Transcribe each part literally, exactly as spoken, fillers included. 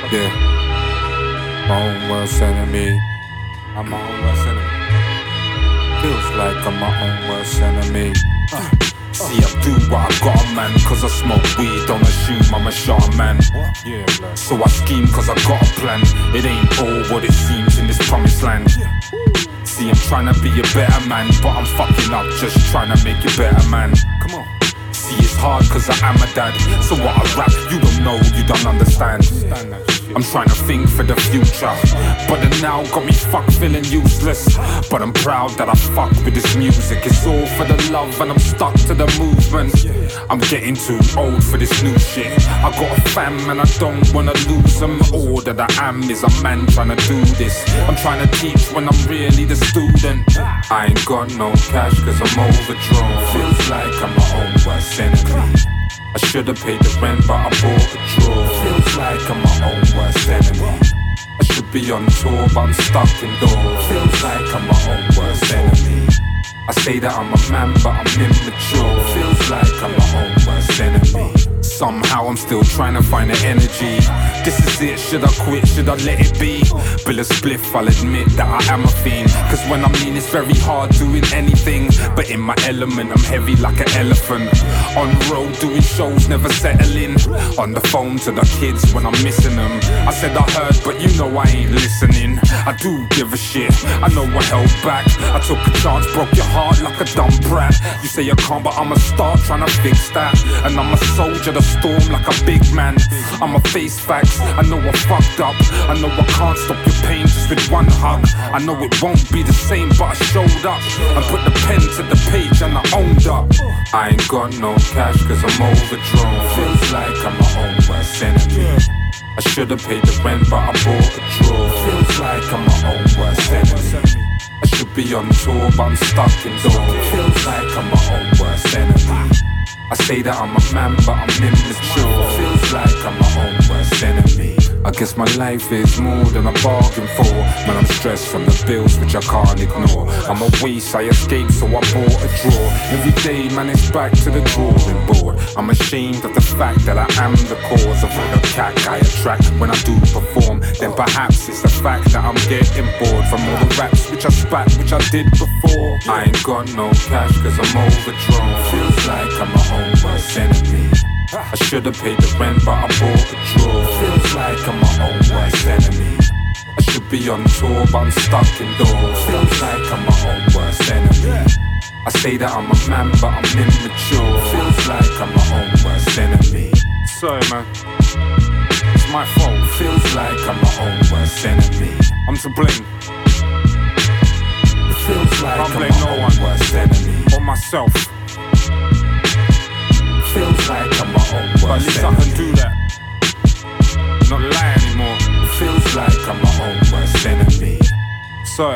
Yeah, my own worst enemy. I'm my own worst enemy. Feels like I'm my own worst enemy. Uh, see, I do what I got, man, cause I smoke weed. Don't assume I'm a sharp man. Yeah, blood. So I scheme cause I got a plan. It ain't all what it seems in this promised land. See, I'm trying to be a better man, but I'm fucking up just trying to make you better, man. Come on. See, it's hard cause I am a dad. So what I rap, you don't know, you don't understand. I'm trying to think for the future, but the now got me fuck feeling useless. But I'm proud that I fuck with this music. It's all for the love and I'm stuck to the movement. I'm getting too old for this new shit. I got a fam and I don't wanna lose them. All that I am is a man trying to do this. I'm trying to teach when I'm really the student. I ain't got no cash cause I'm overdrawn. Feels like I'm my own worst enemy. I should've paid the rent but I bought a draw. Feels like I'm my own worst enemy. I should be on tour but I'm stuck indoors. Feels like I'm my own worst enemy. I say that I'm a man but I'm immature. Feels like I'm my own worst enemy. Somehow I'm still trying to find the energy. This is it, should I quit, should I let it be? Bill a spliff, I'll admit that I am a fiend. Cause when I mean it's very hard doing anything. But in my element, I'm heavy like an elephant. On road doing shows, never settling. On the phone to the kids when I'm missing them. I said I heard, but you know I ain't listening. I do give a shit, I know I held back. I took a chance, broke your heart like a dumb brat. You say I can't, but I'ma start trying to fix that. And I'm a soldier that storm like a big man. I'ma face facts, I know I fucked up. I know I can't stop your pain just with one hug. I know it won't be the same but I showed up and put the pen to the page and I owned up. I ain't got no cash cause I'm overdrawn. Feels like I'm my own worst enemy. I should've paid the rent but I bought a draw. Feels like I'm my own worst enemy. I should be on tour but I'm stuck indoors. Feels like I'm my own worst enemy. I say that I'm a man but I'm immature. Feels like I'm my own worst enemy. I guess my life is more than I bargained for. Man, I'm stressed from the bills which I can't ignore. I'm a waste, I escaped so I bought a draw. Every day, man, it's back to the drawing board. I'm ashamed of the fact that I am the cause of all the cack I attract when I do perform. Then perhaps it's the fact that I'm getting bored from all the raps which I spat, which I did before. I ain't got no cash cause I'm overdrawn. Feels like I'm my own worst enemy. I should've paid the rent but I bought a draw. Feels like I'm my own worst enemy. I should be on tour but I'm stuck indoors. Feels like I'm my own worst enemy. I say that I'm a man but I'm immature. Feels like I'm my own worst enemy. Sorry man, it's my fault. Feels like I'm my own worst enemy. I'm to blame. It feels like I'm blame no one worst enemy. Or myself. Feels like I'm my own worst enemy. But at least I can do that. Not lie anymore. Feels like I'm my own worst enemy. So,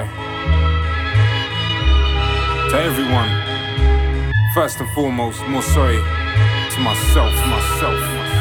to everyone, first and foremost, more sorry to myself, myself, myself.